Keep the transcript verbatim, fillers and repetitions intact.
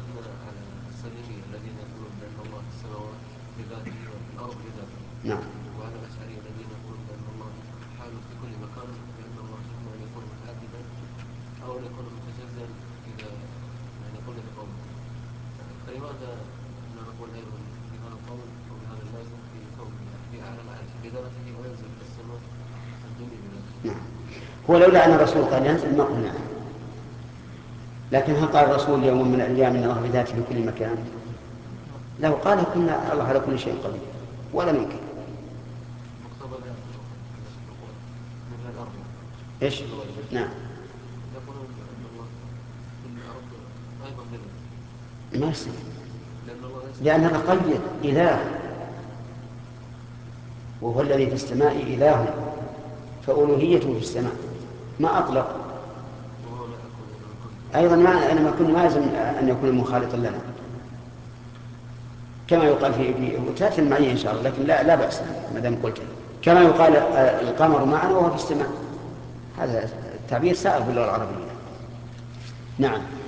اعتقدنا على السلمية الذين يقولون بأن الله في السماوات بذاته وفي الأرض بذاته. نعم. وعلى الأشعرية الذين يقولون بأن الله حال في كل مكان، بأن الله إما أن يكون متعددا أو أن يكون متجزا إذا يعني قلنا بقول. فلماذا لا نقول أيضا بهذا القول أو بهذا اللازم في كون في أعلى العرش بذاته وينزل إلى السماء الدنيا بذاته؟ نعم. هو لولا أن الرسول قال ينزل ما قلنا، لكن هل قال الرسول يوم من الأيام إن الله بذاته في كل مكان؟ لو قال كنا الله على كل شيء قدير ولا ننكر. مقتضى الآية التي تقول من الأرض. إيش؟ نعم. يقولون أن الله في الأرض أيضا بذاته. ما يصير، لأن الله ليس لأن الله قيد إله، وهو الذي في السماء إله، فألوهيته في السماء ما أطلق. وهو ما أكون من كل. أيضا ما أنا ما كنت ما يلزم أن يكون مخالطا لنا كما يقال في في تأتي المعية إن شاء الله، لكن لا لا بأس ما دام قلت كما يقال آه، القمر معنا وهو في السماء، هذا التعبير سائغ باللغة العربية. نعم.